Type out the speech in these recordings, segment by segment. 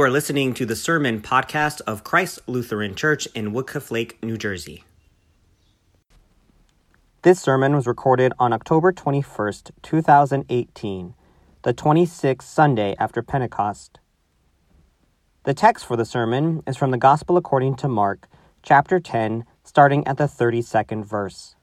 You are listening to the sermon podcast of Christ Lutheran Church in Woodcliff Lake, New Jersey. This sermon was recorded on October 21st, 2018, the 26th Sunday after Pentecost. The text for the sermon is from the Gospel according to Mark, chapter 10, starting at the 32nd verse.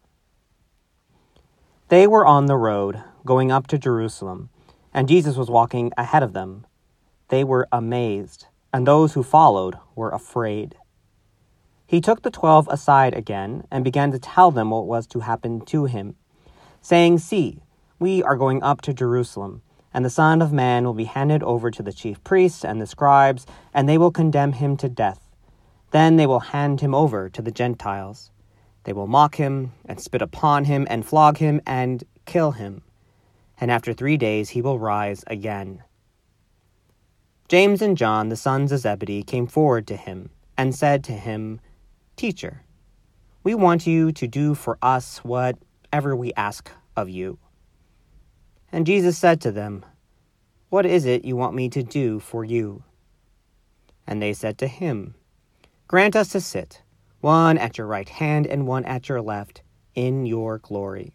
They were on the road, going up to Jerusalem, and Jesus was walking ahead of them. They were amazed, and those who followed were afraid. He took the 12 aside again and began to tell them what was to happen to him, saying, "See, we are going up to Jerusalem, and the Son of Man will be handed over to the chief priests and the scribes, and they will condemn him to death. Then they will hand him over to the Gentiles. They will mock him and spit upon him and flog him and kill him. And after 3 days he will rise again." James and John, the sons of Zebedee, came forward to him and said to him, "Teacher, we want you to do for us whatever we ask of you." And Jesus said to them, "What is it you want me to do for you?" And they said to him, "Grant us to sit, one at your right hand and one at your left, in your glory."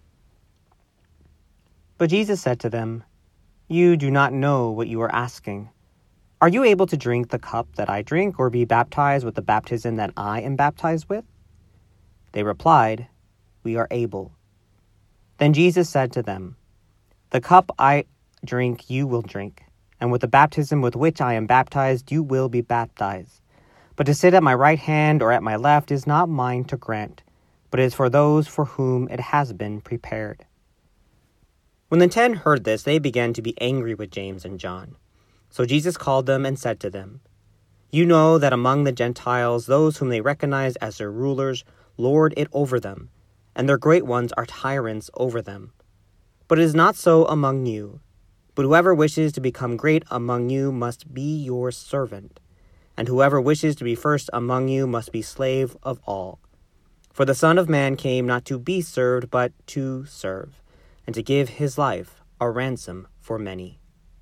But Jesus said to them, "You do not know what you are asking. Are you able to drink the cup that I drink, or be baptized with the baptism that I am baptized with?" They replied, "We are able." Then Jesus said to them, "The cup I drink you will drink, and with the baptism with which I am baptized you will be baptized. But to sit at my right hand or at my left is not mine to grant, but is for those for whom it has been prepared." When the 10 heard this, they began to be angry with James and John. So Jesus called them and said to them, "You know that among the Gentiles, those whom they recognize as their rulers lord it over them, and their great ones are tyrants over them. But it is not so among you. But whoever wishes to become great among you must be your servant, and whoever wishes to be first among you must be slave of all. For the Son of Man came not to be served, but to serve, and to give his life a ransom for many."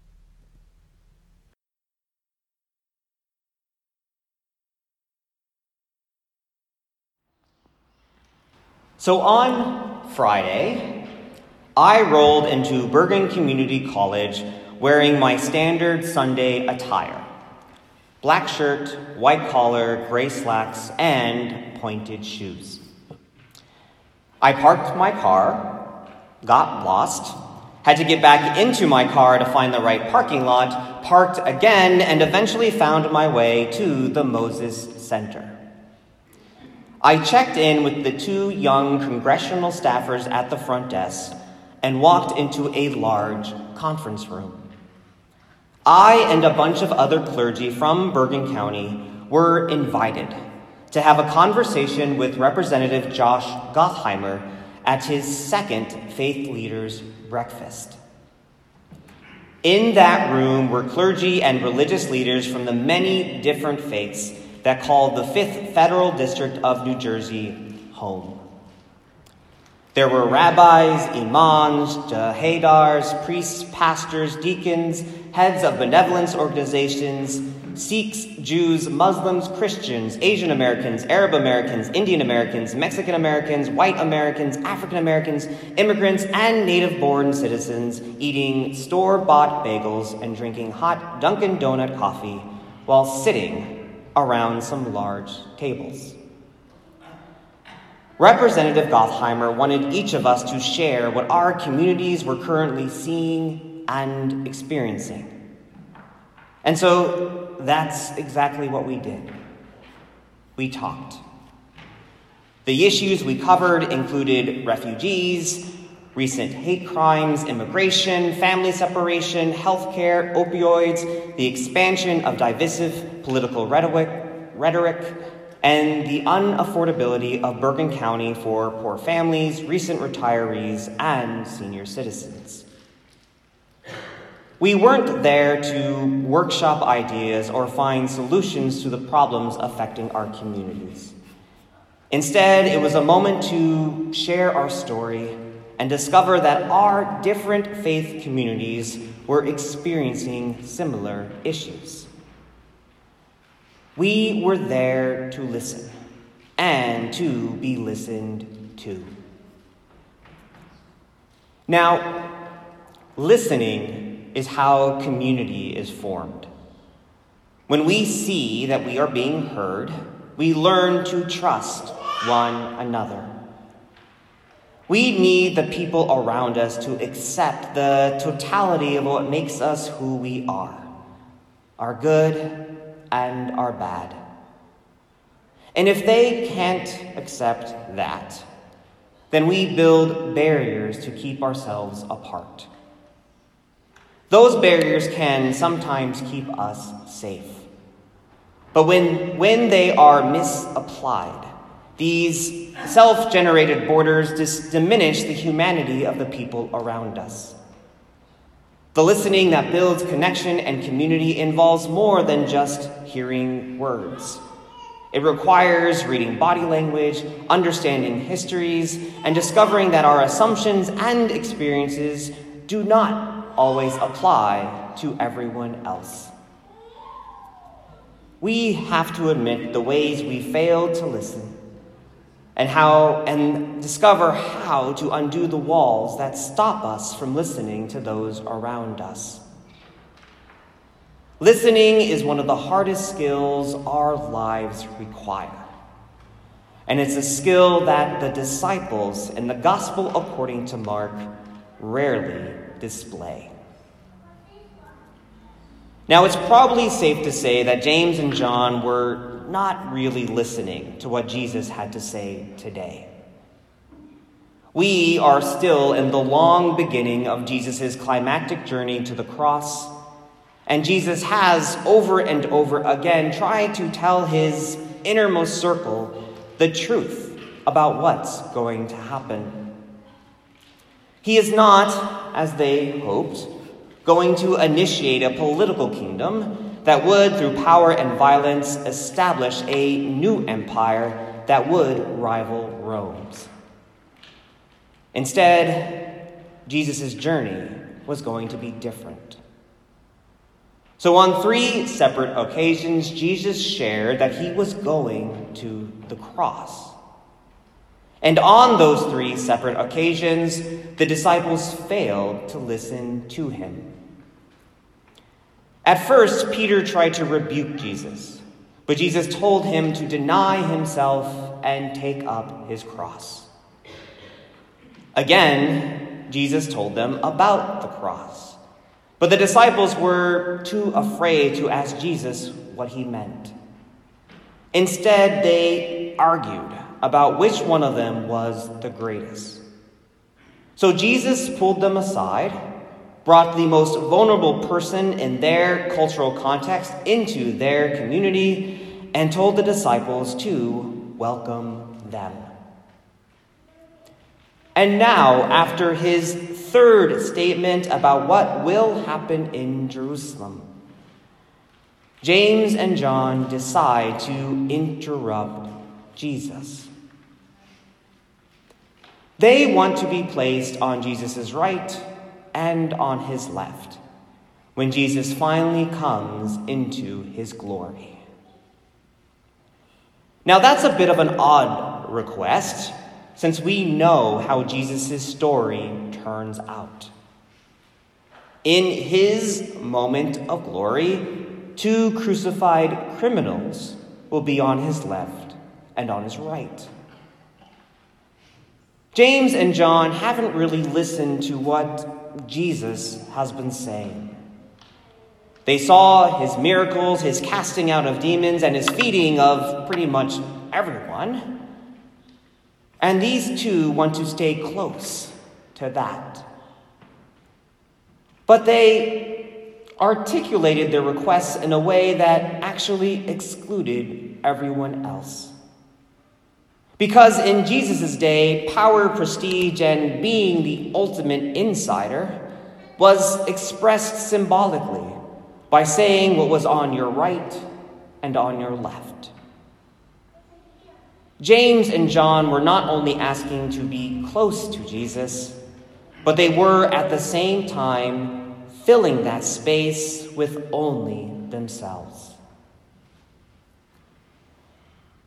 So on Friday, I rolled into Bergen Community College wearing my standard Sunday attire: black shirt, white collar, gray slacks, and pointed shoes. I parked my car, got lost, had to get back into my car to find the right parking lot, parked again, and eventually found my way to the Moses Center. I checked in with the 2 young congressional staffers at the front desk and walked into a large conference room. I and a bunch of other clergy from Bergen County were invited to have a conversation with Representative Josh Gottheimer at his second Faith Leaders Breakfast. In that room were clergy and religious leaders from the many different faiths that called the 5th Federal District of New Jersey home. There were rabbis, imams, jahedars, priests, pastors, deacons, heads of benevolence organizations, Sikhs, Jews, Muslims, Christians, Asian Americans, Arab Americans, Indian Americans, Mexican Americans, white Americans, African Americans, immigrants, and native-born citizens eating store-bought bagels and drinking hot Dunkin' Donut coffee while sitting around some large tables. Representative Gottheimer wanted each of us to share what our communities were currently seeing and experiencing. And so that's exactly what we did. We talked. The issues we covered included refugees, recent hate crimes, immigration, family separation, healthcare, opioids, the expansion of divisive political rhetoric, and the unaffordability of Bergen County for poor families, recent retirees, and senior citizens. We weren't there to workshop ideas or find solutions to the problems affecting our communities. Instead, it was a moment to share our story and discover that our different faith communities were experiencing similar issues. We were there to listen and to be listened to. Now, listening is how community is formed. When we see that we are being heard, we learn to trust one another. We need the people around us to accept the totality of what makes us who we are, our good and our bad. And if they can't accept that, then we build barriers to keep ourselves apart. Those barriers can sometimes keep us safe. But when they are misapplied, these self-generated borders diminish the humanity of the people around us. The listening that builds connection and community involves more than just hearing words. It requires reading body language, understanding histories, and discovering that our assumptions and experiences do not always apply to everyone else. We have to admit the ways we failed to listen and discover how to undo the walls that stop us from listening to those around us. Listening is one of the hardest skills our lives require. And it's a skill that the disciples in the Gospel according to Mark rarely display. Now, it's probably safe to say that James and John were not really listening to what Jesus had to say today. We are still in the long beginning of Jesus' climactic journey to the cross, and Jesus has over and over again tried to tell his innermost circle the truth about what's going to happen. He is not, as they hoped, going to initiate a political kingdom that would, through power and violence, establish a new empire that would rival Rome's. Instead, Jesus' journey was going to be different. So on 3 separate occasions, Jesus shared that he was going to the cross. And on those 3 separate occasions, the disciples failed to listen to him. At first, Peter tried to rebuke Jesus, but Jesus told him to deny himself and take up his cross. Again, Jesus told them about the cross, but the disciples were too afraid to ask Jesus what he meant. Instead, they argued about which one of them was the greatest. So Jesus pulled them aside, brought the most vulnerable person in their cultural context into their community, and told the disciples to welcome them. And now, after his 3rd statement about what will happen in Jerusalem, James and John decide to interrupt Jesus. They want to be placed on Jesus' right and on his left when Jesus finally comes into his glory. Now, that's a bit of an odd request, since we know how Jesus' story turns out. In his moment of glory, 2 crucified criminals will be on his left and on his right. James and John haven't really listened to what Jesus has been saying. They saw his miracles, his casting out of demons, and his feeding of pretty much everyone. And these 2 want to stay close to that. But they articulated their requests in a way that actually excluded everyone else. Because in Jesus' day, power, prestige, and being the ultimate insider was expressed symbolically by saying what was on your right and on your left. James and John were not only asking to be close to Jesus, but they were at the same time filling that space with only themselves.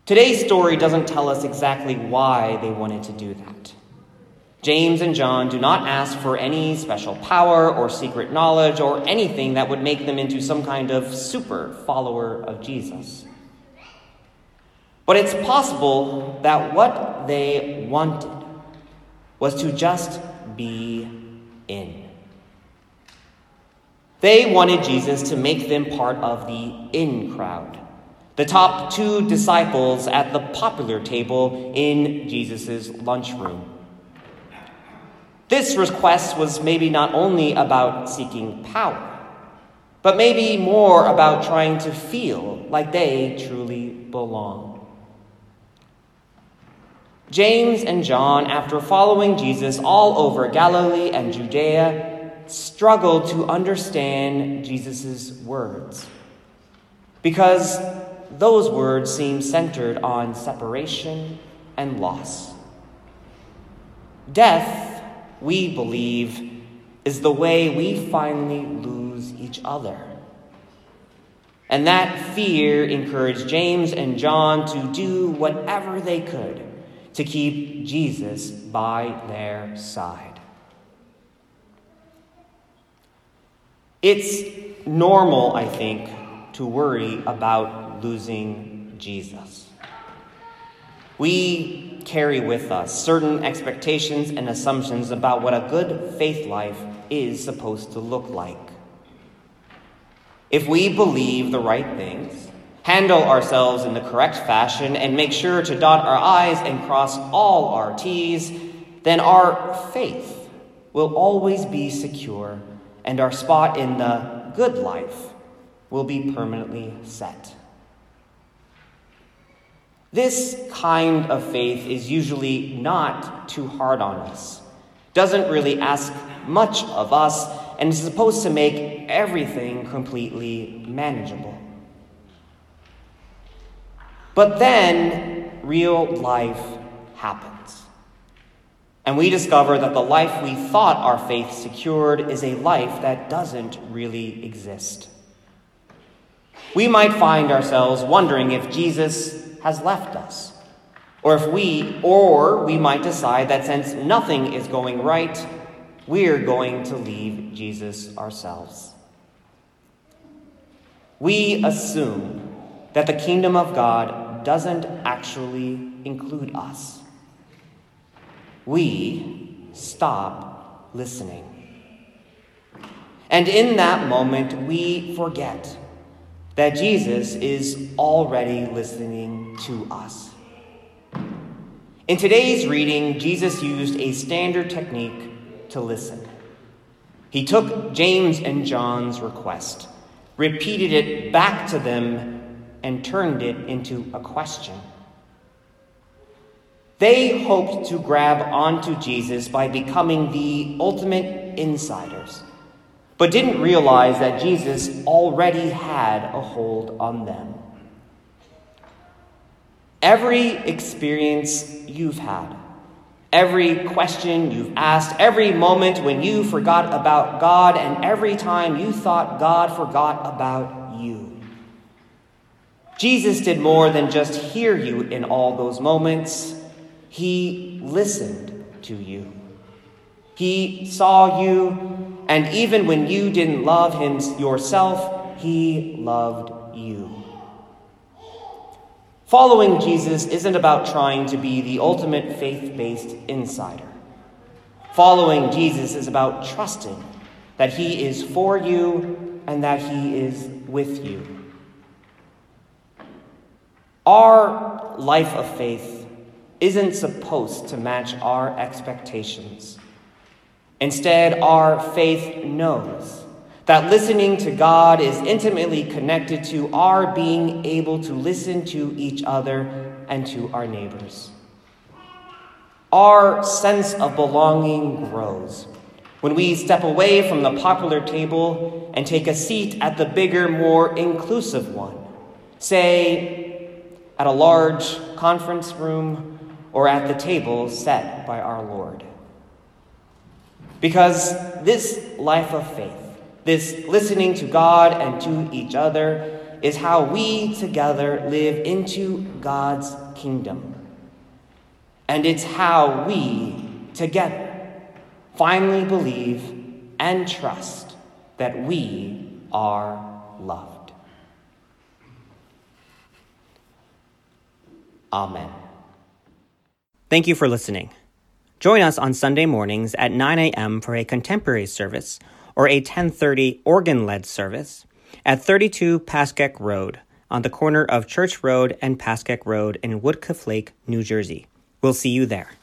Today's story doesn't tell us exactly why they wanted to do that. James and John do not ask for any special power or secret knowledge or anything that would make them into some kind of super follower of Jesus. But it's possible that what they wanted was to just be in. They wanted Jesus to make them part of the in crowd, the top 2 disciples at the popular table in Jesus' lunchroom. This request was maybe not only about seeking power, but maybe more about trying to feel like they truly belong. James and John, after following Jesus all over Galilee and Judea, struggled to understand Jesus' words, because those words seem centered on separation and loss. Death, we believe, is the way we finally lose each other. And that fear encouraged James and John to do whatever they could to keep Jesus by their side. It's normal, I think, to worry about losing Jesus. We carry with us certain expectations and assumptions about what a good faith life is supposed to look like. If we believe the right things, handle ourselves in the correct fashion, and make sure to dot our I's and cross all our T's, then our faith will always be secure, and our spot in the good life will be permanently set. This kind of faith is usually not too hard on us, doesn't really ask much of us, and is supposed to make everything completely manageable. But then real life happens, and we discover that the life we thought our faith secured is a life that doesn't really exist. We might find ourselves wondering if Jesus has left us, or we might decide that since nothing is going right, we're going to leave Jesus ourselves. We assume that the kingdom of God doesn't actually include us. We stop listening. And in that moment, we forget that Jesus is already listening to us. In today's reading, Jesus used a standard technique to listen. He took James and John's request, repeated it back to them, and turned it into a question. They hoped to grab onto Jesus by becoming the ultimate insiders, but didn't realize that Jesus already had a hold on them. Every experience you've had, every question you've asked, every moment when you forgot about God, and every time you thought God forgot about you. Jesus did more than just hear you in all those moments. He listened to you. He saw you, and even when you didn't love him yourself, he loved you. Following Jesus isn't about trying to be the ultimate faith-based insider. Following Jesus is about trusting that he is for you and that he is with you. Our life of faith isn't supposed to match our expectations. Instead, our faith knows that listening to God is intimately connected to our being able to listen to each other and to our neighbors. Our sense of belonging grows when we step away from the popular table and take a seat at the bigger, more inclusive one, say, at a large conference room or at the table set by our Lord. Because this life of faith, this listening to God and to each other, is how we together live into God's kingdom. And it's how we together finally believe and trust that we are loved. Amen. Thank you for listening. Join us on Sunday mornings at 9 a.m. for a contemporary service or a 10:30 organ-led service at 32 Pascack Road on the corner of Church Road and Pascack Road in Woodcliff Lake, New Jersey. We'll see you there.